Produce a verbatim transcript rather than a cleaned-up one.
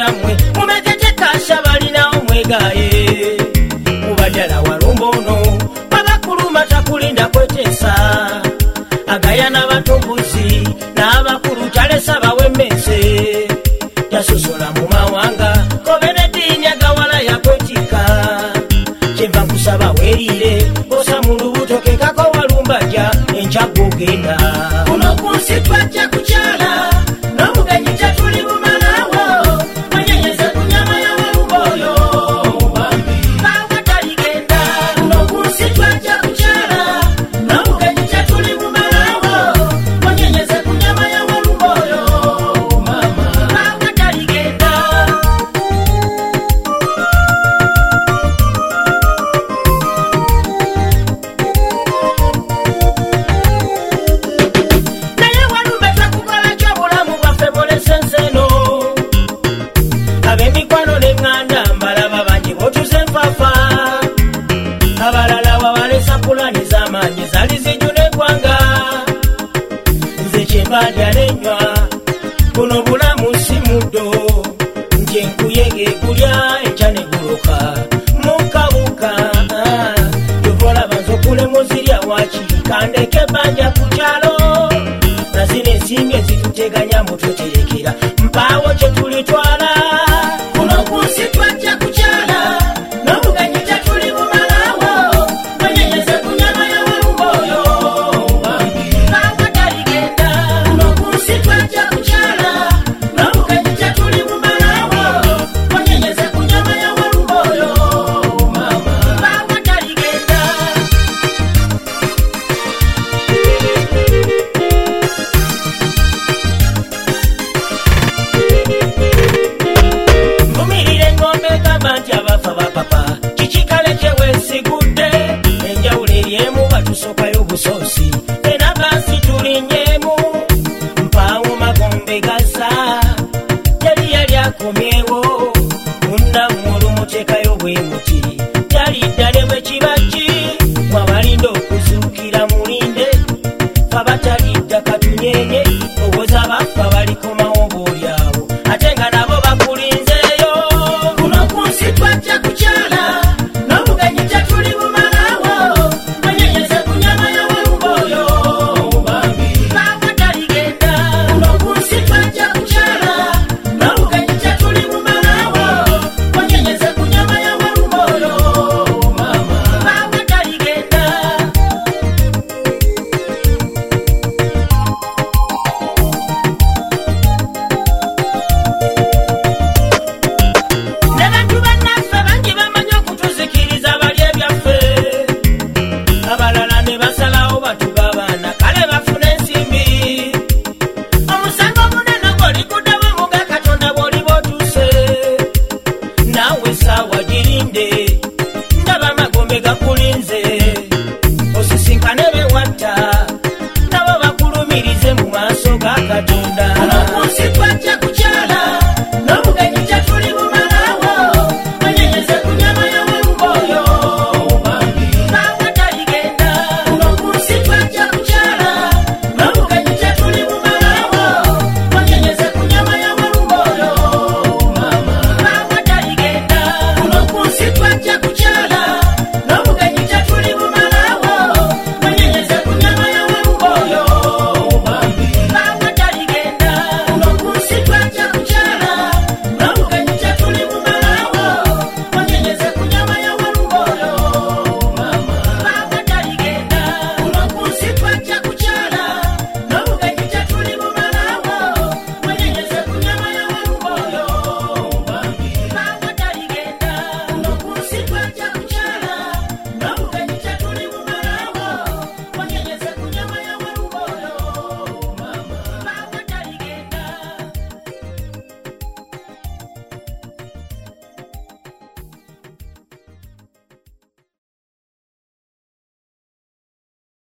namwe mumekete kasha balina omwegaye mubajala walumbono abakuluma takulinda kwetesa agaya n'abatumbuzi n'abakulu talesa bawemese yasusola mu mawanga kobenedini agawala yakwetika kyemba kusaba werire osa mu lubuto kekako walumbaja enkyagogenda kuno kunsi twajja kukyala n'omugenyi tetuli bumalawo manyenyeze ku nyama ya walumboyo bawe taligenda kuno kunsi twajja kukyala n'omugenyi tetuli bumalawo manyenyeze ku nyama ya walumboyo bawe taligenda naye walume takukola kyobulamu bwaffe bolesenseno ab'emikwano n'eŋŋanda mbalaba bangi botuze enfafa abalala wabalesa pulani z'amaanyi zali zijuna eggwanga nze kyembadya n'ennywa buno bulamu si muddo nti enkuyege kulya enkya neguluka mukabuka tuvolaba nzokulemu zirya waki kandeke banja ku kyalo nazino ensimbi ezituteganya mutweterekera